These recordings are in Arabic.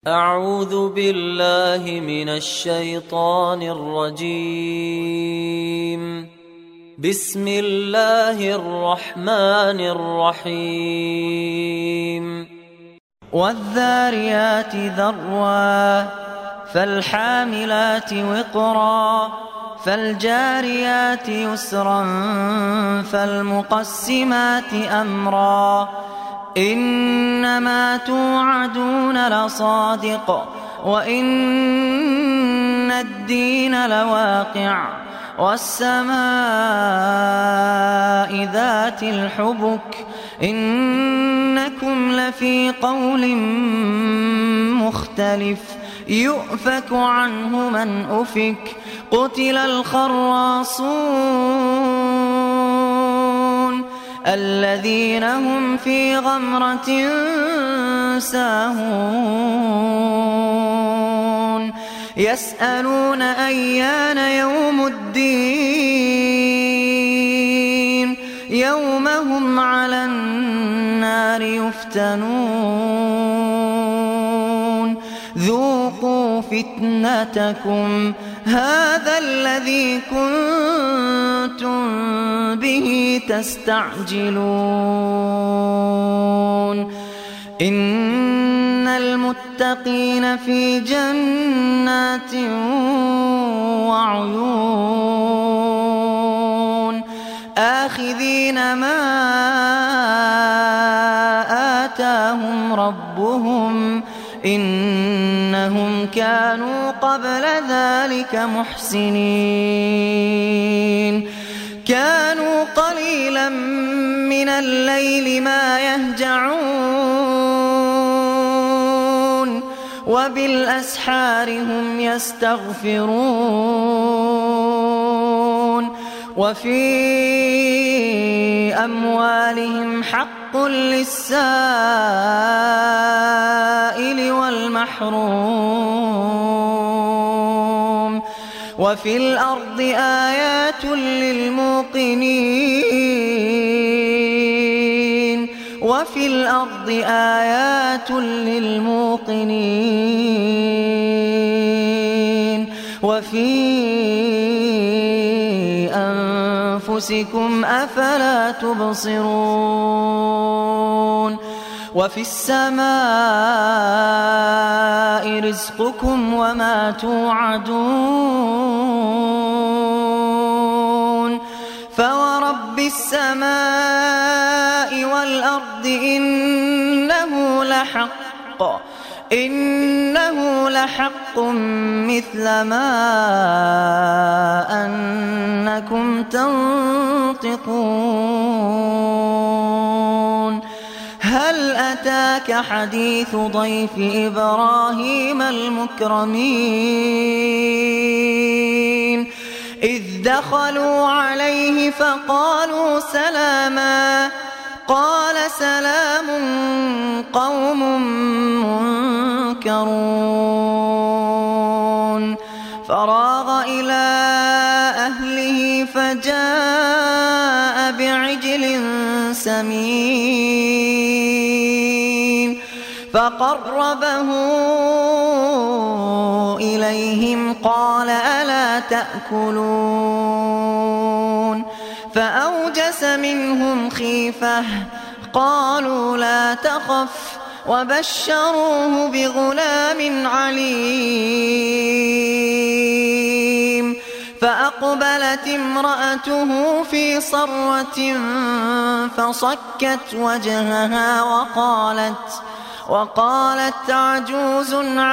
أعوذ بالله من الشيطان الرجيم. بسم الله الرحمن الرحيم. والذاريات ذروا فالحاملات وقرا فالجاريات يسرا فالمقسمات أمرا إنما توعدون لصادق وإن الدين لواقع والسماء ذات الحبك إنكم لفي قول مختلف يؤفك عنه من أفك قتل الخراصون الذين هم في غمرة ساهون يسألون أيان يوم الدين يوم هم على النار يفتنون ذوقوا فتنتكم هذا الذي كنتم به تستعجلون إن المتقين في جنات وعيون آخذين ما آتاهم ربهم إنهم كانوا قبل ذلك محسنين كانوا قليلا من الليل ما يهجعون وبالأسحار هم يستغفرون وفي أموالهم حق للسائل والمحروم وفي الأرض آيات للموقنين وفي الأرض آيات للموقنين وفي أنفسكم أفلا تبصرون وفي السماء رزقكم وما توعدون فورب السماء والأرض إنه لحق مثل ما أنكم تنطقون هل أتاك حديث ضيف إبراهيم المكرمين إذ دخلوا عليه فقالوا سلاما قال سلام قوم منكرون فراغ إلى أهله فجاء بعجل سمين فقربه إليهم قال ألا تأكلون فأوجس منهم خيفة قالوا لا تخف وبشروه بغلام عليم فأقبلت امرأته في صرة فصكت وجهها وقالت عجوز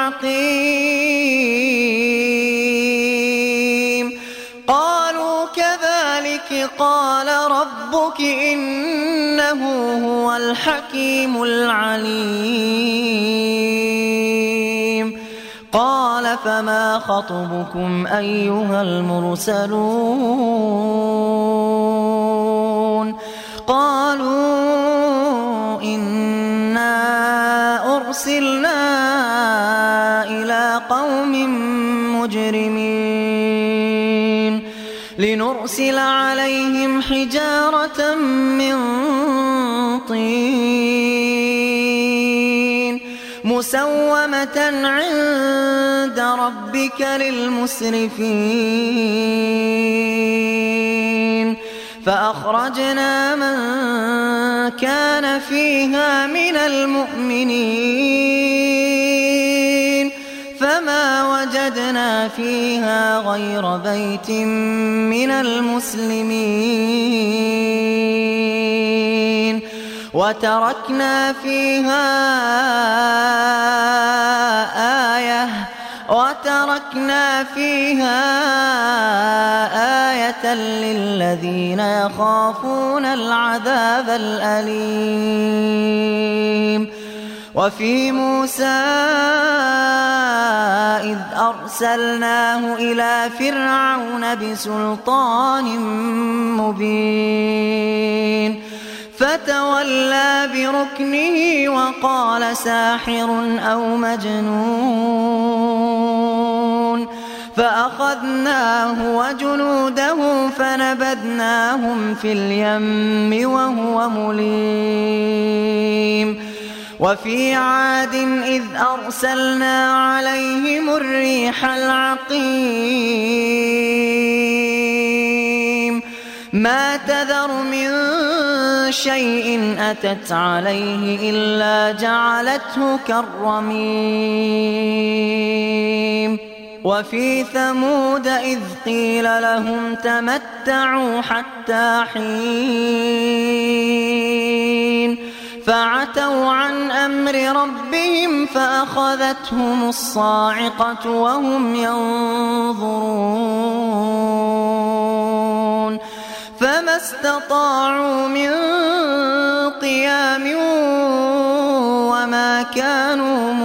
عقيم قالوا كذلك قال ربك إنه هو الحكيم العليم قال فما خطبكم أيها المرسلون قالوا إنا أرسلنا إلى قوم مجرمين لنرسل عليهم حجارة من طين مسومة عند ربك للمسرفين فأخرجنا من كان فيها من المؤمنين فما وجدنا فيها غير بيت من المسلمين وتركنا فيها آية للذين يخافون العذاب الأليم وفي موسى إذ أرسلناه إلى فرعون بسلطان مبين فتولى بركنه وقال ساحر أو مجنون فأخذناه وجنوده فنبذناهم في اليم وهو مليم وفي عاد إذ أرسلنا عليهم الريح العقيم ما تذر من شيء أتت عليه إلا جعلته كالرميم وفي ثمود إذ قيل لهم تمتعوا حتى حين فعتوا عن أمر ربهم فأخذتهم الصاعقة وهم ينظرون فما استطاعوا من قيام وما كانوا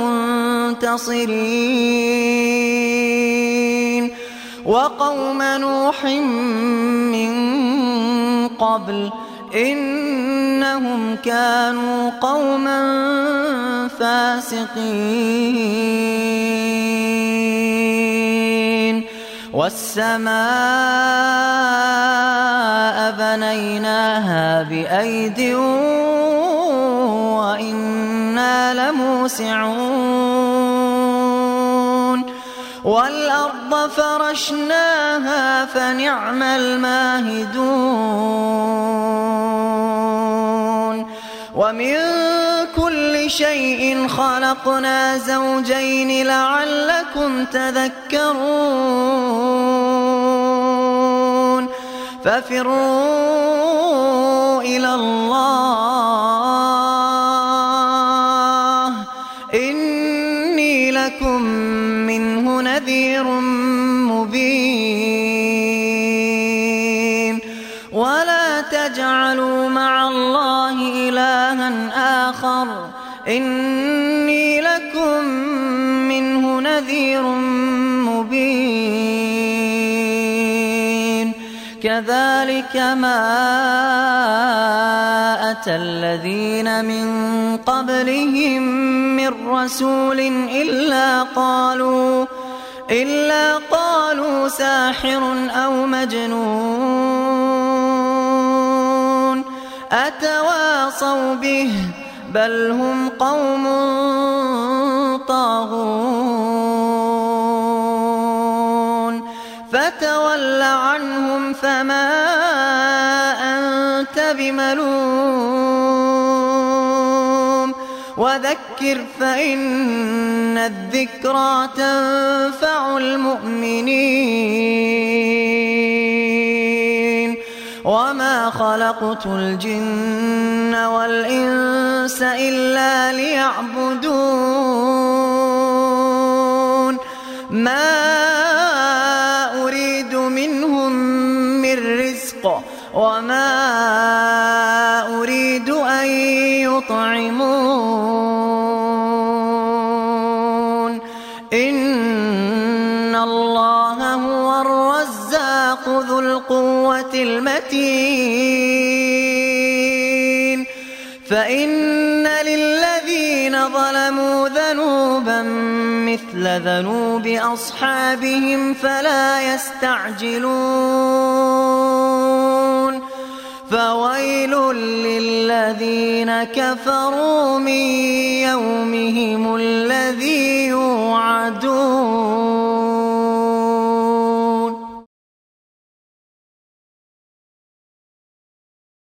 منتصرين وقوم نوح من قبل إنهم كانوا قوما فاسقين والسماء بنيناها بأيد وإنا لموسعون والأرض فرشناها فنعم الماهدون ومن كل شيء خلقنا زوجين لعلكم تذكرون ففروا إلى الله إني لكم منه نذير مبين ولا تجعلوا مع الله إلها آخر إني لكم منه نذير مبين كذلك ما أتى الذين من قبلهم من رسول إلا قالوا ساحر أو مجنون أتواصوا به بل هم قوم طاغون فتول عنهم فما أنت بملوم وذكر فإن الذكرى تنفع المؤمنين وما خلقت الجن والإنس إلا ليعبدون ما أريد منهم من رزق وما أريد أن يطعمون إن الله هو الرزاق ذو القوة المتين فإن للذين ظلموا ذنوبا مثل ذنوب أصحابهم فلا يستعجلون فويل للذين كفروا من يومهم الذي يوعدون.